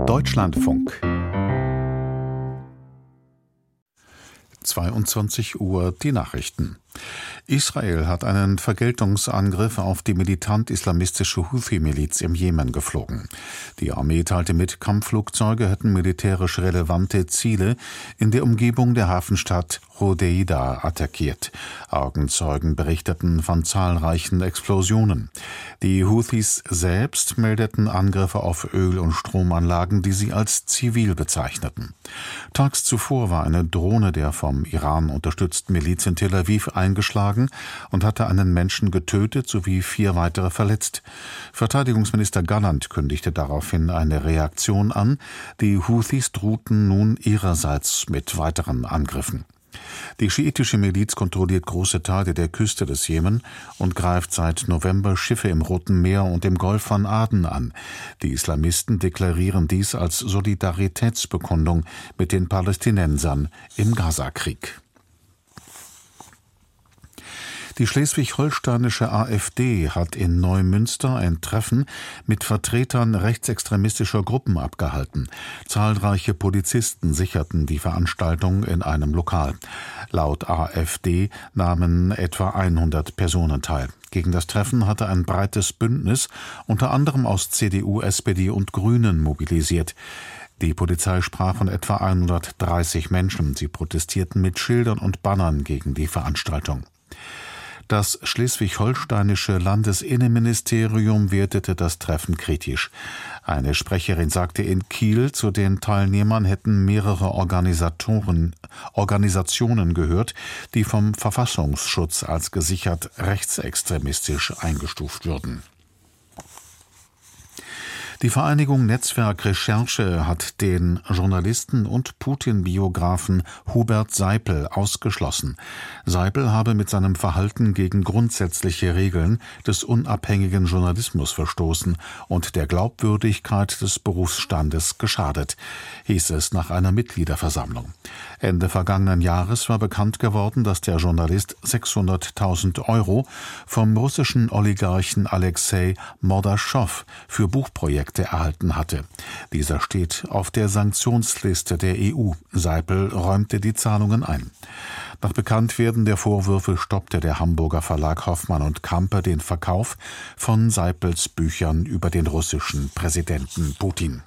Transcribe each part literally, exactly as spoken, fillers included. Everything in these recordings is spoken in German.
Deutschlandfunk. zweiundzwanzig Uhr die Nachrichten. Israel hat einen Vergeltungsangriff auf die militant-islamistische Houthi-Miliz im Jemen geflogen. Die Armee teilte mit, Kampfflugzeuge hätten militärisch relevante Ziele in der Umgebung der Hafenstadt Hodeida attackiert. Augenzeugen berichteten von zahlreichen Explosionen. Die Houthis selbst meldeten Angriffe auf Öl- und Stromanlagen, die sie als zivil bezeichneten. Tags zuvor war eine Drohne der vom Iran unterstützten Miliz in Tel Aviv eingeschlagen und hatte einen Menschen getötet sowie vier weitere verletzt. Verteidigungsminister Galland kündigte daraufhin eine Reaktion an. Die Houthis drohten nun ihrerseits mit weiteren Angriffen. Die schiitische Miliz kontrolliert große Teile der Küste des Jemen und greift seit November Schiffe im Roten Meer und im Golf von Aden an. Die Islamisten deklarieren dies als Solidaritätsbekundung mit den Palästinensern im Gazakrieg. Die schleswig-holsteinische AfD hat in Neumünster ein Treffen mit Vertretern rechtsextremistischer Gruppen abgehalten. Zahlreiche Polizisten sicherten die Veranstaltung in einem Lokal. Laut AfD nahmen etwa hundert Personen teil. Gegen das Treffen hatte ein breites Bündnis, unter anderem aus C D U, S P D und Grünen, mobilisiert. Die Polizei sprach von etwa hundertdreißig Menschen. Sie protestierten mit Schildern und Bannern gegen die Veranstaltung. Das schleswig-holsteinische Landesinnenministerium wertete das Treffen kritisch. Eine Sprecherin sagte in Kiel, zu den Teilnehmern hätten mehrere Organisatoren, Organisationen gehört, die vom Verfassungsschutz als gesichert rechtsextremistisch eingestuft würden. Die Vereinigung Netzwerk Recherche hat den Journalisten und Putin-Biografen Hubert Seipel ausgeschlossen. Seipel habe mit seinem Verhalten gegen grundsätzliche Regeln des unabhängigen Journalismus verstoßen und der Glaubwürdigkeit des Berufsstandes geschadet, hieß es nach einer Mitgliederversammlung. Ende vergangenen Jahres war bekannt geworden, dass der Journalist sechshunderttausend Euro vom russischen Oligarchen Alexei Mordaschow für Buchprojekte erhalten hatte. Dieser steht auf der Sanktionsliste der E U. Seipel räumte die Zahlungen ein. Nach Bekanntwerden der Vorwürfe stoppte der Hamburger Verlag Hoffmann und Kampe den Verkauf von Seipels Büchern über den russischen Präsidenten Putin.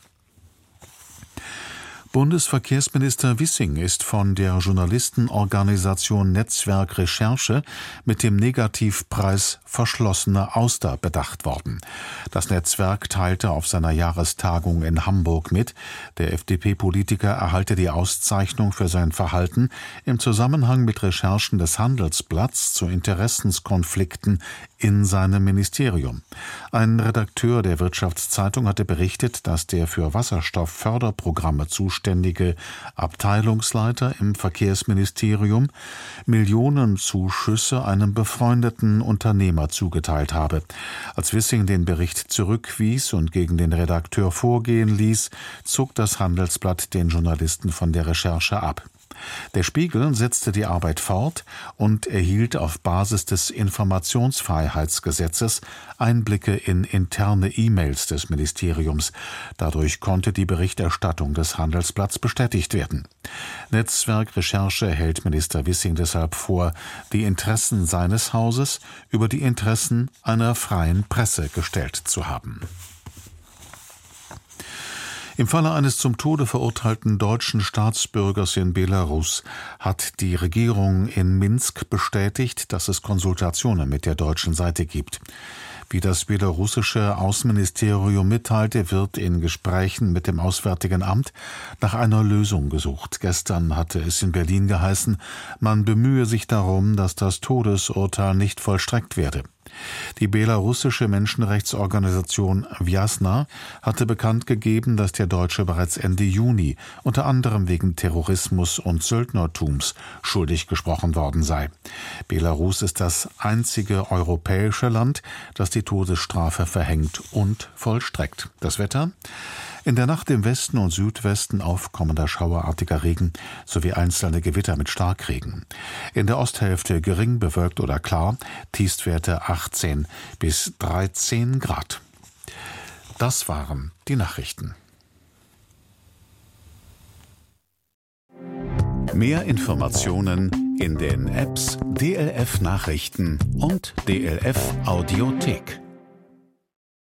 Bundesverkehrsminister Wissing ist von der Journalistenorganisation Netzwerk Recherche mit dem Negativpreis Verschlossene Auster bedacht worden. Das Netzwerk teilte auf seiner Jahrestagung in Hamburg mit, der F D P-Politiker erhalte die Auszeichnung für sein Verhalten im Zusammenhang mit Recherchen des Handelsblatts zu Interessenskonflikten in seinem Ministerium. Ein Redakteur der Wirtschaftszeitung hatte berichtet, dass der für Wasserstoffförderprogramme zuständige Abteilungsleiter im Verkehrsministerium Millionenzuschüsse einem befreundeten Unternehmer zugeteilt habe. Als Wissing den Bericht zurückwies und gegen den Redakteur vorgehen ließ, zog das Handelsblatt den Journalisten von der Recherche ab. Der Spiegel setzte die Arbeit fort und erhielt auf Basis des Informationsfreiheitsgesetzes Einblicke in interne E-Mails des Ministeriums. Dadurch konnte die Berichterstattung des Handelsblatts bestätigt werden. Netzwerk Recherche hält Minister Wissing deshalb vor, die Interessen seines Hauses über die Interessen einer freien Presse gestellt zu haben. Im Falle eines zum Tode verurteilten deutschen Staatsbürgers in Belarus hat die Regierung in Minsk bestätigt, dass es Konsultationen mit der deutschen Seite gibt. Wie das belarussische Außenministerium mitteilte, wird in Gesprächen mit dem Auswärtigen Amt nach einer Lösung gesucht. Gestern hatte es in Berlin geheißen, man bemühe sich darum, dass das Todesurteil nicht vollstreckt werde. Die belarussische Menschenrechtsorganisation Vjasna hatte bekannt gegeben, dass der Deutsche bereits Ende Juni unter anderem wegen Terrorismus und Söldnertums schuldig gesprochen worden sei. Belarus ist das einzige europäische Land, das die Todesstrafe verhängt und vollstreckt. Das Wetter? In der Nacht im Westen und Südwesten aufkommender schauerartiger Regen sowie einzelne Gewitter mit Starkregen. In der Osthälfte gering bewölkt oder klar, Tiefstwerte achtzehn bis dreizehn Grad. Das waren die Nachrichten. Mehr Informationen in den Apps D L F Nachrichten und D L F Audiothek.